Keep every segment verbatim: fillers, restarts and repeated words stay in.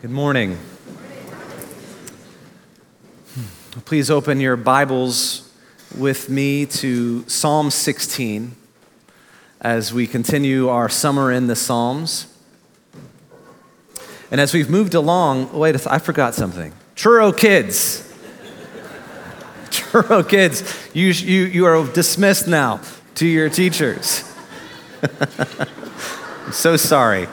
Good morning. Please open your Bibles with me to Psalm sixteen as we continue our summer in the Psalms. And as we've moved along, wait, I forgot something. Churro kids. Churro kids, you, you, you are dismissed now to your teachers. I'm so sorry.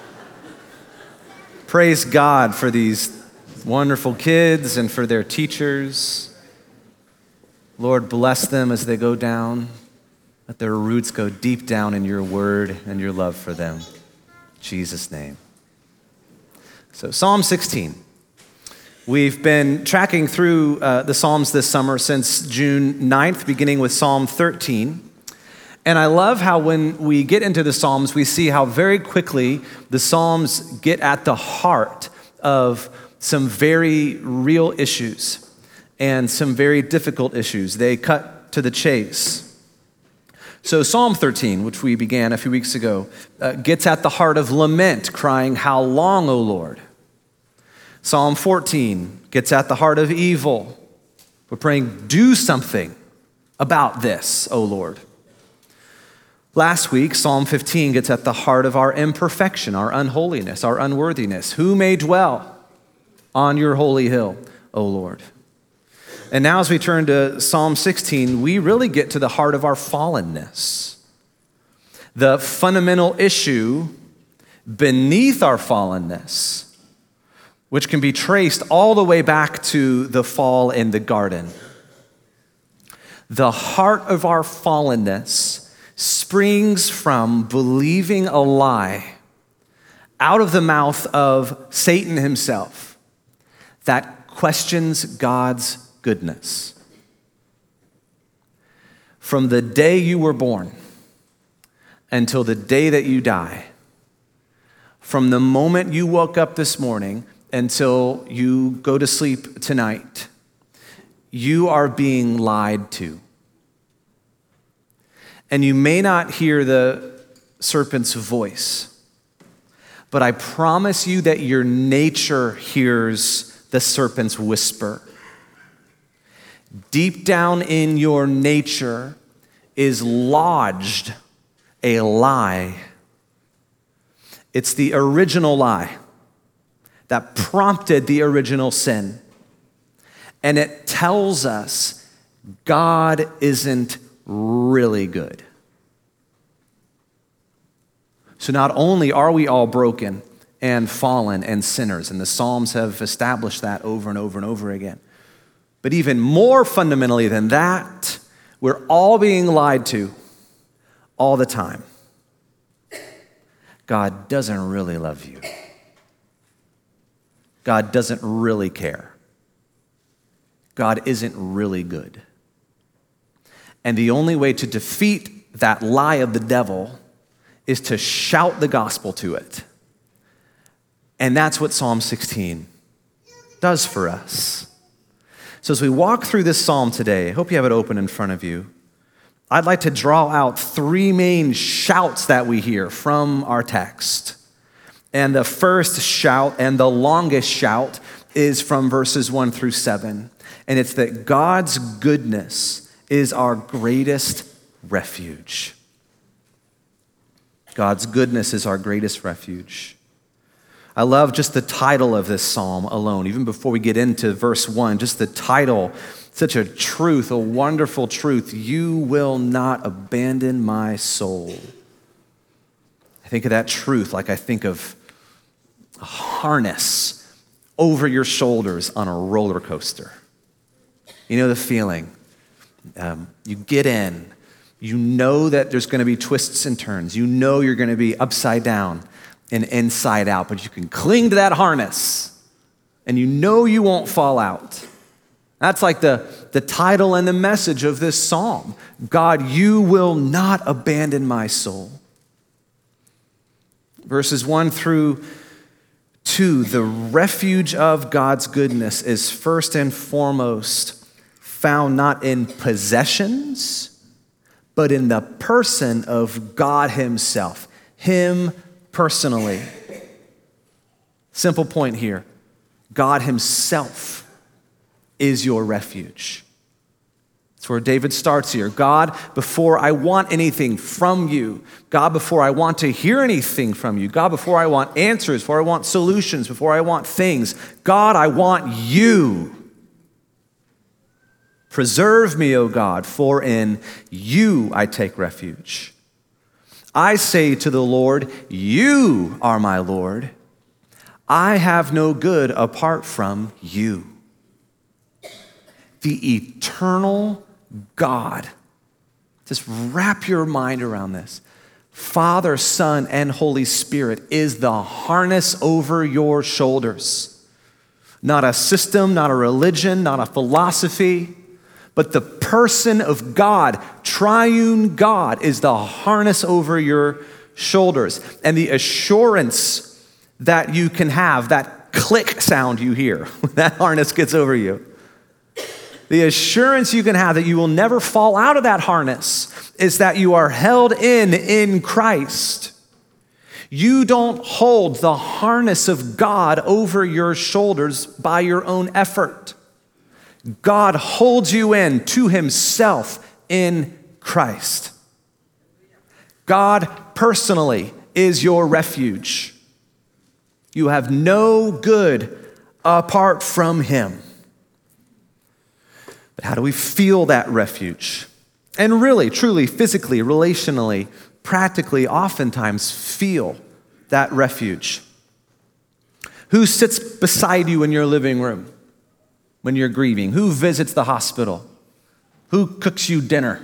Praise God for these wonderful kids and for their teachers. Lord, bless them as they go down. Let their roots go deep down in your word and your love for them. In Jesus' name. So Psalm sixteen. We've been tracking through uh, the Psalms this summer since June ninth, beginning with Psalm thirteen. And I love how when we get into the Psalms, we see how very quickly the Psalms get at the heart of some very real issues and some very difficult issues. They cut to the chase. So Psalm thirteen, which we began a few weeks ago, uh, gets at the heart of lament, crying, "How long, O Lord?" Psalm fourteen gets at the heart of evil. We're praying, "Do something about this, O Lord." Last week, Psalm fifteen gets at the heart of our imperfection, our unholiness, our unworthiness. Who may dwell on your holy hill, O Lord? And now as we turn to Psalm sixteen, we really get to the heart of our fallenness. The fundamental issue beneath our fallenness, which can be traced all the way back to the fall in the garden. The heart of our fallenness springs from believing a lie out of the mouth of Satan himself that questions God's goodness. From the day you were born until the day that you die, from the moment you woke up this morning until you go to sleep tonight, you are being lied to. And you may not hear the serpent's voice, but I promise you that your nature hears the serpent's whisper. Deep down in your nature is lodged a lie. It's the original lie that prompted the original sin. And it tells us God isn't really good. So not only are we all broken and fallen and sinners, and the Psalms have established that over and over and over again, but even more fundamentally than that, we're all being lied to all the time. God doesn't really love you. God doesn't really care. God isn't really good. And the only way to defeat that lie of the devil is to shout the gospel to it. And that's what Psalm sixteen does for us. So as we walk through this psalm today, I hope you have it open in front of you. I'd like to draw out three main shouts that we hear from our text. And the first shout and the longest shout is from verses one through seven. And it's that God's goodness is our greatest refuge. God's goodness is our greatest refuge. I love just the title of this psalm alone, even before we get into verse one, just the title, such a truth, a wonderful truth. You will not abandon my soul. I think of that truth like I think of a harness over your shoulders on a roller coaster. You know the feeling. Um, you get in, you know that there's going to be twists and turns. You know you're going to be upside down and inside out, but you can cling to that harness and you know you won't fall out. That's like the, the title and the message of this psalm. God, you will not abandon my soul. Verses one through two, the refuge of God's goodness is first and foremost found not in possessions, but in the person of God himself, him personally. Simple point here. God himself is your refuge. That's where David starts here. God, before I want anything from you, God, before I want to hear anything from you, God, before I want answers, before I want solutions, before I want things, God, I want you. Preserve me, O God, for in you I take refuge. I say to the Lord, you are my Lord. I have no good apart from you. The eternal God. Just wrap your mind around this. Father, Son, and Holy Spirit is the harness over your shoulders. Not a system, not a religion, not a philosophy, but the person of God, triune God, is the harness over your shoulders. And the assurance that you can have, that click sound you hear when that harness gets over you. The assurance you can have that you will never fall out of that harness is that you are held in in Christ. You don't hold the harness of God over your shoulders by your own effort. God holds you in to himself in Christ. God personally is your refuge. You have no good apart from him. But how do we feel that refuge? And really, truly, physically, relationally, practically, oftentimes feel that refuge. Who sits beside you in your living room when you're grieving? Who visits the hospital? Who cooks you dinner?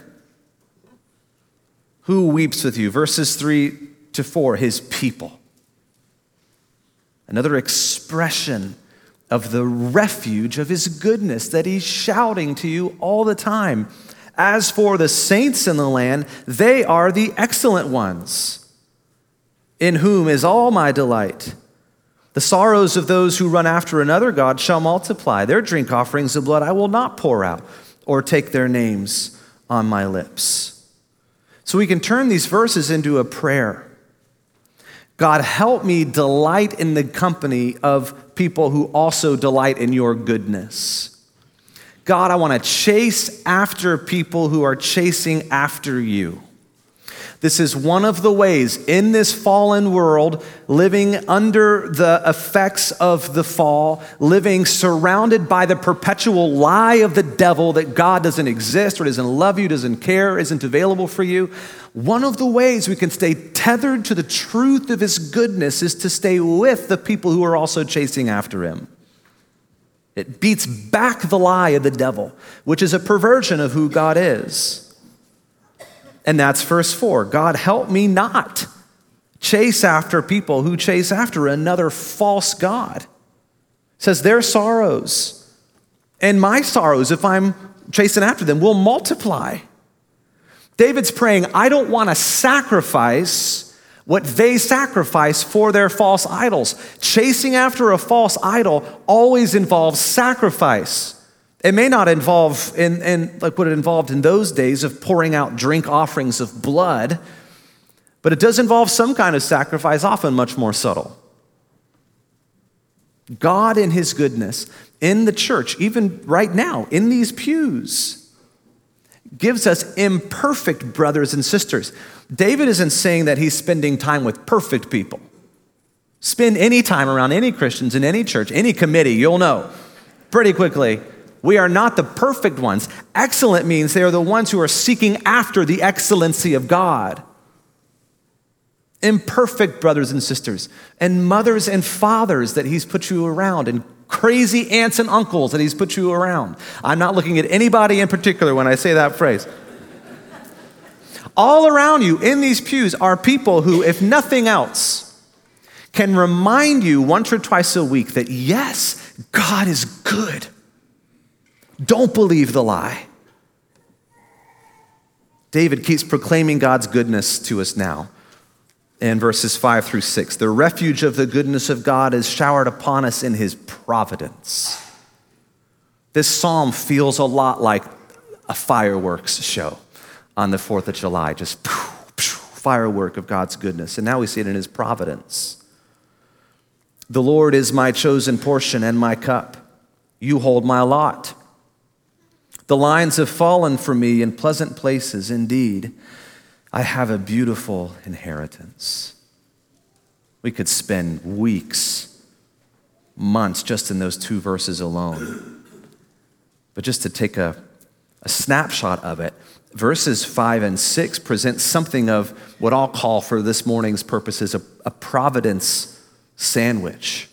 Who weeps with you? Verses three to four, his people. Another expression of the refuge of his goodness that he's shouting to you all the time. As for the saints in the land, they are the excellent ones, in whom is all my delight. The sorrows of those who run after another god shall multiply. Their drink offerings of blood I will not pour out, or take their names on my lips. So we can turn these verses into a prayer. God, help me delight in the company of people who also delight in your goodness. God, I want to chase after people who are chasing after you. This is one of the ways in this fallen world, living under the effects of the fall, living surrounded by the perpetual lie of the devil that God doesn't exist or doesn't love you, doesn't care, isn't available for you. One of the ways we can stay tethered to the truth of his goodness is to stay with the people who are also chasing after him. It beats back the lie of the devil, which is a perversion of who God is. And that's verse four. God, help me not chase after people who chase after another false god. It says their sorrows and my sorrows, if I'm chasing after them, will multiply. David's praying, I don't want to sacrifice what they sacrifice for their false idols. Chasing after a false idol always involves sacrifice. It may not involve, in, in like what it involved in those days of pouring out drink offerings of blood, but it does involve some kind of sacrifice, often much more subtle. God in his goodness, in the church, even right now, in these pews, gives us imperfect brothers and sisters. David isn't saying that he's spending time with perfect people. Spend any time around any Christians in any church, any committee, you'll know pretty quickly, we are not the perfect ones. Excellent means they are the ones who are seeking after the excellency of God. Imperfect brothers and sisters, and mothers and fathers that he's put you around, and crazy aunts and uncles that he's put you around. I'm not looking at anybody in particular when I say that phrase. All around you in these pews are people who, if nothing else, can remind you once or twice a week that yes, God is good. Don't believe the lie. David keeps proclaiming God's goodness to us now in verses five through six. The refuge of the goodness of God is showered upon us in his providence. This psalm feels a lot like a fireworks show on the fourth of July, just poof, poof, firework of God's goodness. And now we see it in his providence. The Lord is my chosen portion and my cup. You hold my lot. The lines have fallen for me in pleasant places. Indeed, I have a beautiful inheritance. We could spend weeks, months just in those two verses alone. But just to take a, a snapshot of it, verses five and six present something of what I'll call for this morning's purposes a, a providence sandwich.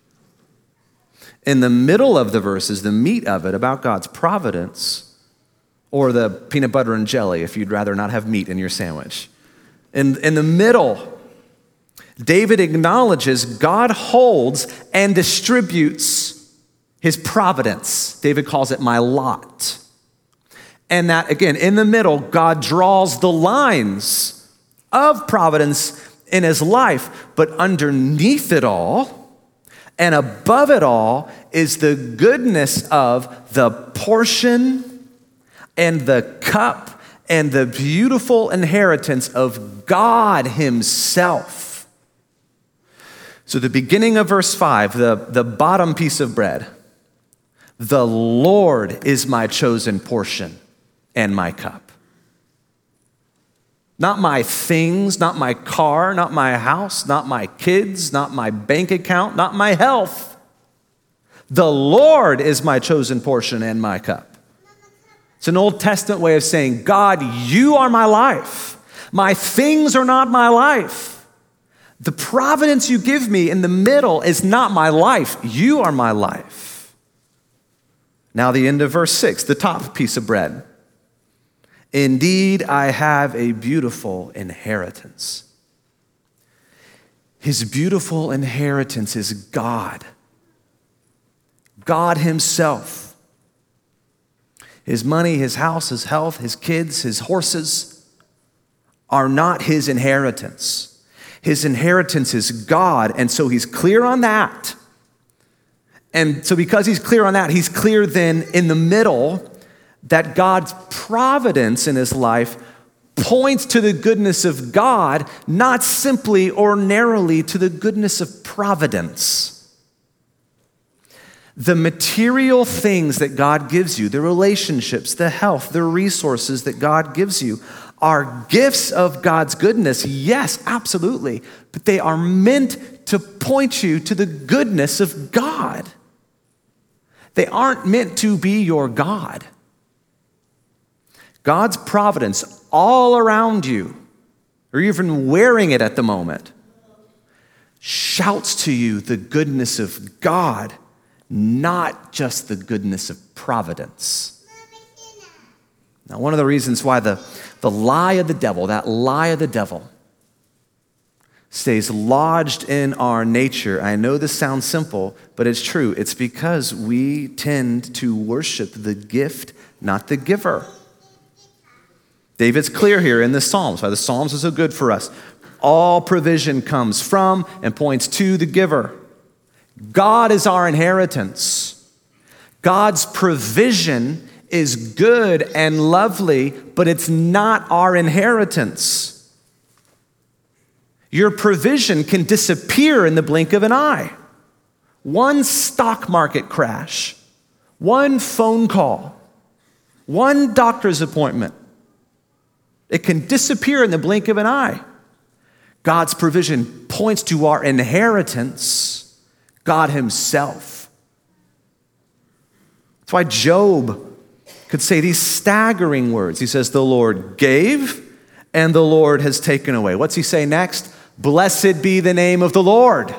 In the middle of the verses, the meat of it about God's providence, or the peanut butter and jelly if you'd rather not have meat in your sandwich. In, in the middle, David acknowledges God holds and distributes his providence. David calls it my lot. And that, again, in the middle, God draws the lines of providence in his life, but underneath it all, and above it all is the goodness of the portion and the cup and the beautiful inheritance of God himself. So the beginning of verse five, the, the bottom piece of bread, the Lord is my chosen portion and my cup. Not my things, not my car, not my house, not my kids, not my bank account, not my health. The Lord is my chosen portion and my cup. It's an Old Testament way of saying, God, you are my life. My things are not my life. The providence you give me in the middle is not my life. You are my life. Now the end of verse six, the top piece of bread. Indeed, I have a beautiful inheritance. His beautiful inheritance is God. God himself. His money, his house, his health, his kids, his horses are not his inheritance. His inheritance is God, and so he's clear on that. And so because he's clear on that, he's clear then in the middle that God's providence in his life points to the goodness of God, not simply or narrowly to the goodness of providence. The material things that God gives you, the relationships, the health, the resources that God gives you are gifts of God's goodness. Yes, absolutely. But they are meant to point you to the goodness of God. They aren't meant to be your God. God's providence all around you, or even wearing it at the moment, shouts to you the goodness of God, not just the goodness of providence. Now, one of the reasons why the, the lie of the devil, that lie of the devil, stays lodged in our nature. I know this sounds simple, but it's true. It's because we tend to worship the gift, not the giver. David's clear here in the Psalms, why the Psalms are so good for us. All provision comes from and points to the giver. God is our inheritance. God's provision is good and lovely, but it's not our inheritance. Your provision can disappear in the blink of an eye. One stock market crash, one phone call, one doctor's appointment. It can disappear in the blink of an eye. God's provision points to our inheritance, God himself. That's why Job could say these staggering words. He says, the Lord gave and the Lord has taken away. What's he say next? Blessed be the name of the Lord.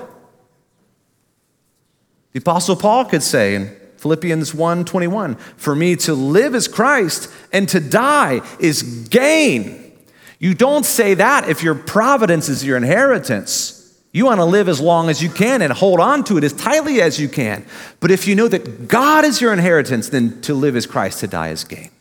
The Apostle Paul could say in Philippians one twenty-one, for me to live is Christ and to die is gain. You don't say that if your providence is your inheritance. You want to live as long as you can and hold on to it as tightly as you can. But if you know that God is your inheritance, then to live is Christ, to die is gain.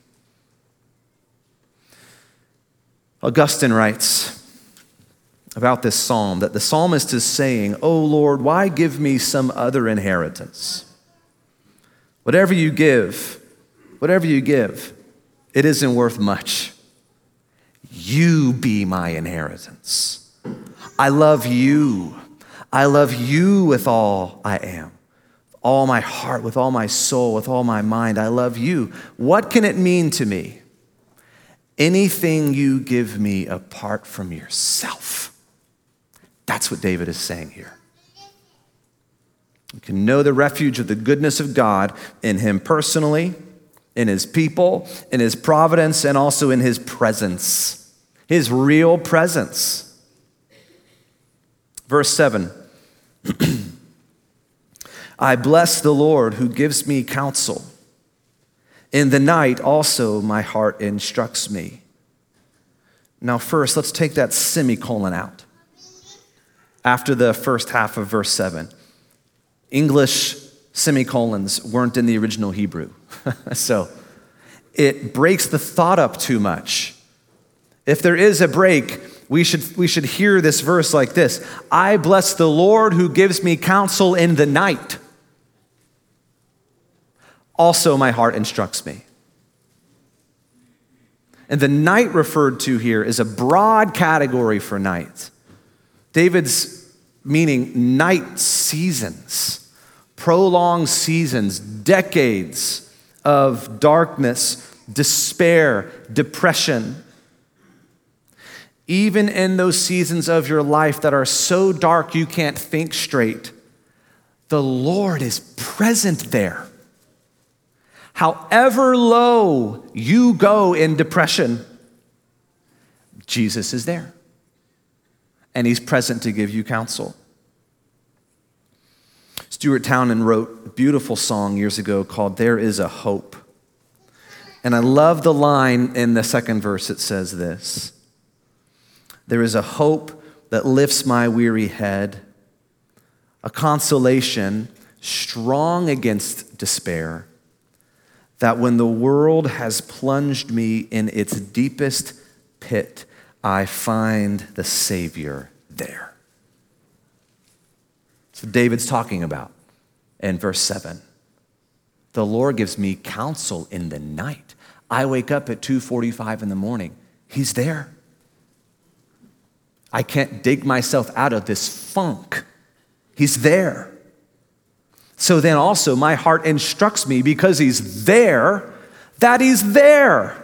Augustine writes about this psalm that the psalmist is saying, oh Lord, why give me some other inheritance? Whatever you give, whatever you give, it isn't worth much. You be my inheritance. I love you. I love you with all I am, with all my heart, with all my soul, with all my mind. I love you. What can it mean to me? Anything you give me apart from yourself. That's what David is saying here. You can know the refuge of the goodness of God in him personally, in his people, in his providence, and also in his presence, his real presence. Verse seven, I bless the Lord who gives me counsel. In the night also my heart instructs me. Now first, let's take that semicolon out. After the first half of verse seven. English semicolons weren't in the original Hebrew. So it breaks the thought up too much. If there is a break, we should, we should hear this verse like this. I bless the Lord who gives me counsel in the night. Also my heart instructs me. And the night referred to here is a broad category for night. David's meaning night seasons. Prolonged seasons, decades of darkness, despair, depression. Even in those seasons of your life that are so dark you can't think straight, the Lord is present there. However low you go in depression, Jesus is there. And he's present to give you counsel. Stuart Townend wrote a beautiful song years ago called There Is a Hope. And I love the line in the second verse. It says this, there is a hope that lifts my weary head, a consolation strong against despair, that when the world has plunged me in its deepest pit, I find the Savior there. So David's talking about in verse seven. The Lord gives me counsel in the night. I wake up at two forty-five in the morning. He's there. I can't dig myself out of this funk. He's there. So then also my heart instructs me because he's there, that he's there.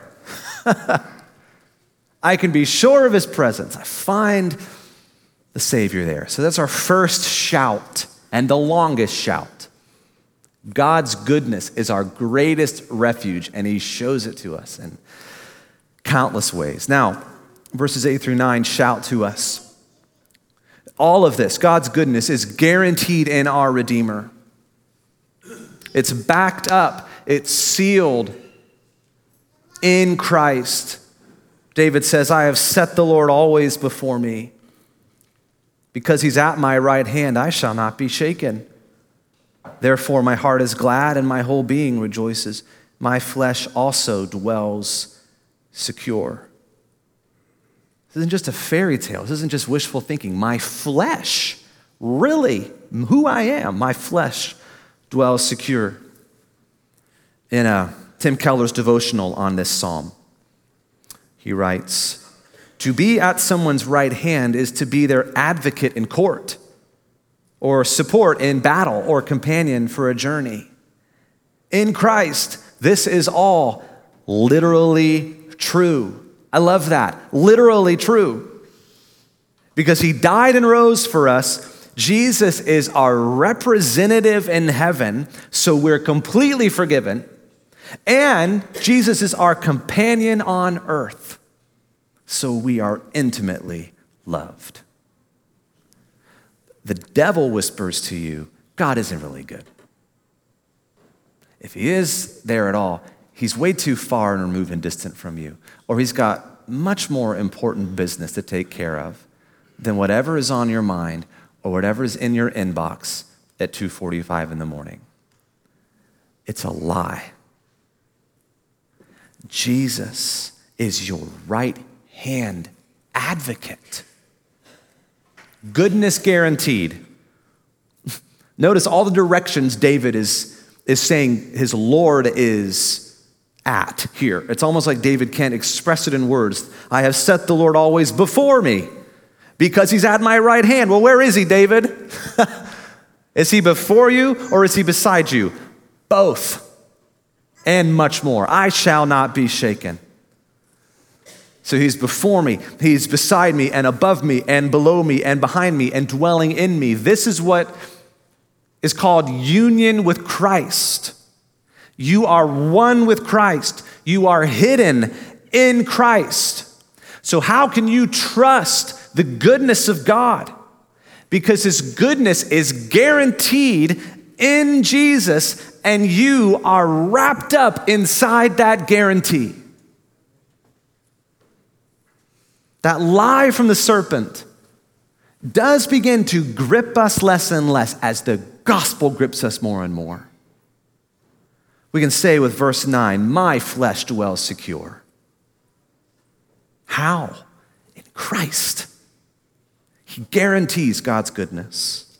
I can be sure of his presence. I find the Savior there. So that's our first shout and the longest shout. God's goodness is our greatest refuge, and he shows it to us in countless ways. Now, verses eight through nine shout to us. All of this, God's goodness, is guaranteed in our Redeemer. It's backed up, it's sealed in Christ. David says, I have set the Lord always before me. Because he's at my right hand, I shall not be shaken. Therefore, my heart is glad and my whole being rejoices. My flesh also dwells secure. This isn't just a fairy tale. This isn't just wishful thinking. My flesh, really, who I am, my flesh dwells secure. In uh, Tim Keller's devotional on this psalm, he writes, to be at someone's right hand is to be their advocate in court, or support in battle, or companion for a journey. In Christ, this is all literally true. I love that. Literally true. Because he died and rose for us. Jesus is our representative in heaven, so we're completely forgiven. And Jesus is our companion on earth, so we are intimately loved. The devil whispers to you, God isn't really good. If he is there at all, he's way too far and removed and distant from you, or he's got much more important business to take care of than whatever is on your mind or whatever is in your inbox at two forty-five in the morning. It's a lie. Jesus is your right hand advocate. Goodness guaranteed. Notice all the directions David is, is saying his Lord is at here. It's almost like David can't express it in words. I have set the Lord always before me. Because he's at my right hand. Well, where is he, David? Is he before you or is he beside you? Both. And much more. I shall not be shaken. So he's before me, he's beside me, and above me, and below me, and behind me, and dwelling in me. This is what is called union with Christ. You are one with Christ. You are hidden in Christ. So how can you trust the goodness of God? Because his goodness is guaranteed in Jesus, and you are wrapped up inside that guarantee. That lie from the serpent does begin to grip us less and less as the gospel grips us more and more. We can say with verse nine, my flesh dwells secure. How? In Christ. He guarantees God's goodness.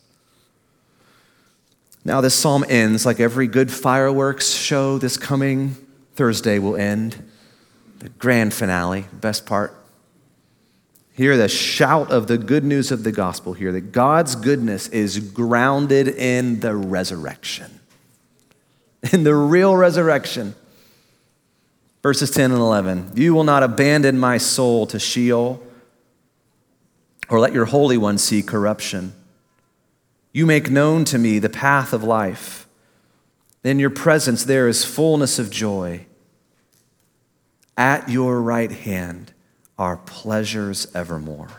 Now this psalm ends like every good fireworks show this coming Thursday will end. The grand finale, best part. Hear the shout of the good news of the gospel here, that God's goodness is grounded in the resurrection, in the real resurrection. Verses ten and eleven, you will not abandon my soul to Sheol or let your Holy One see corruption. You make known to me the path of life. In your presence there is fullness of joy. At your right hand are pleasures evermore.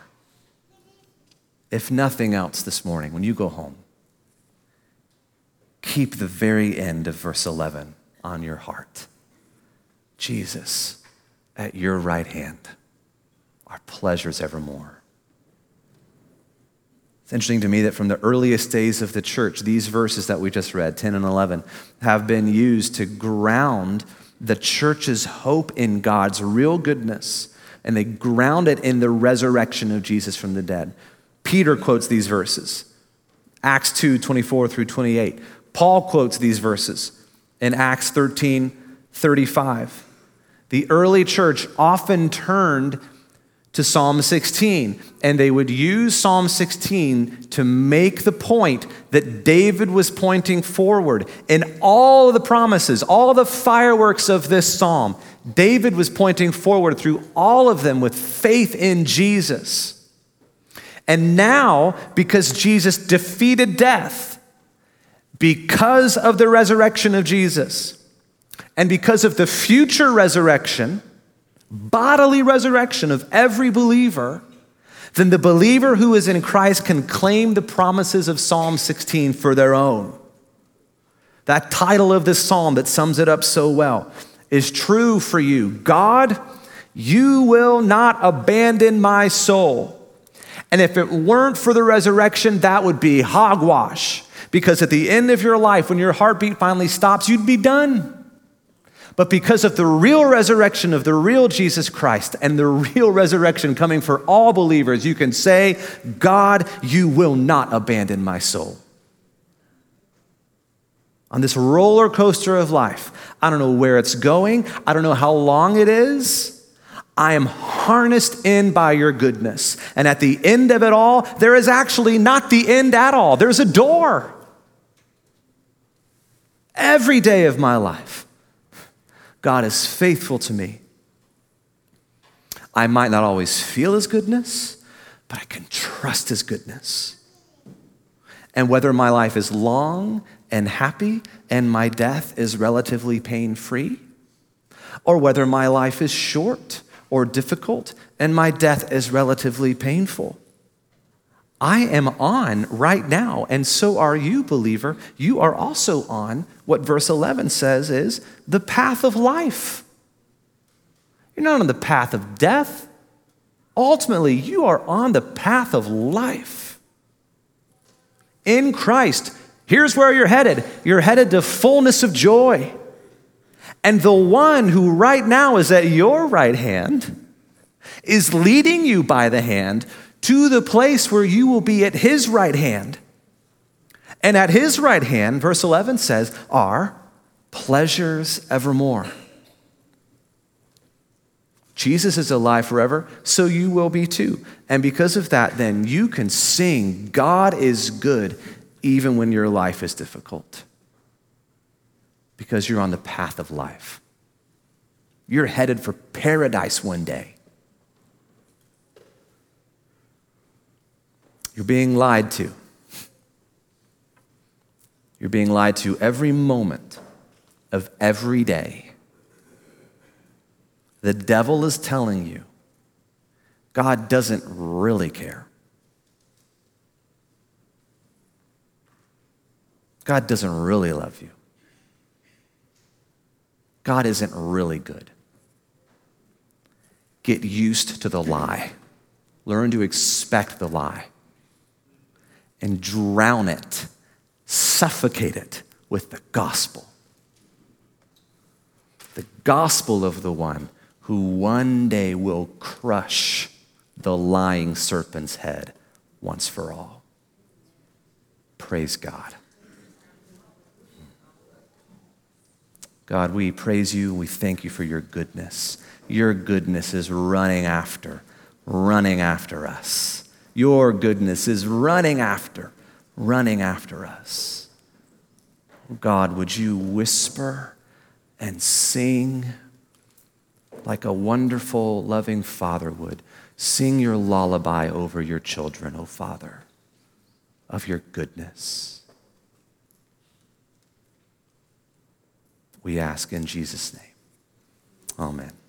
If nothing else this morning, when you go home, keep the very end of verse eleven on your heart. Jesus, at your right hand are pleasures evermore. It's interesting to me that from the earliest days of the church, these verses that we just read, ten and eleven, have been used to ground the church's hope in God's real goodness. And they ground it in the resurrection of Jesus from the dead. Peter quotes these verses, Acts two, twenty-four through twenty-eight. Paul quotes these verses in Acts thirteen, thirty-five. The early church often turned to Psalm sixteen, and they would use Psalm sixteen to make the point that David was pointing forward. In all of the promises, all the fireworks of this psalm, David was pointing forward through all of them with faith in Jesus. And now, because Jesus defeated death, because of the resurrection of Jesus, and because of the future resurrection, bodily resurrection of every believer, then the believer who is in Christ can claim the promises of Psalm sixteen for their own. That title of this psalm that sums it up so well is true for you. God, you will not abandon my soul. And if it weren't for the resurrection, that would be hogwash. Because at the end of your life, when your heartbeat finally stops, you'd be done. But because of the real resurrection of the real Jesus Christ and the real resurrection coming for all believers, you can say, God, you will not abandon my soul. On this roller coaster of life, I don't know where it's going. I don't know how long it is. I am harnessed in by your goodness. And at the end of it all, there is actually not the end at all. There's a door. Every day of my life, God is faithful to me. I might not always feel his goodness, but I can trust his goodness. And whether my life is long and happy and my death is relatively pain-free, or whether my life is short or difficult and my death is relatively painful, I am on right now, and so are you, believer. You are also on what verse eleven says is the path of life. You're not on the path of death. Ultimately, you are on the path of life. In Christ, here's where you're headed. You're headed to fullness of joy. And the one who right now is at your right hand is leading you by the hand to the place where you will be at his right hand. And at his right hand, verse eleven says, are pleasures evermore. Jesus is alive forever, so you will be too. And because of that, then you can sing, God is good, even when your life is difficult. Because you're on the path of life. You're headed for paradise one day. You're being lied to. You're being lied to every moment of every day. The devil is telling you God doesn't really care. God doesn't really love you. God isn't really good. Get used to the lie. Learn to expect the lie. And drown it, suffocate it with the gospel. The gospel of the one who one day will crush the lying serpent's head once for all. Praise God. God, we praise you. We thank you for your goodness. Your goodness is running after, running after us. Your goodness is running after, running after us. God, would you whisper and sing like a wonderful, loving father would? Sing your lullaby over your children, O Father, of your goodness. We ask in Jesus' name. Amen.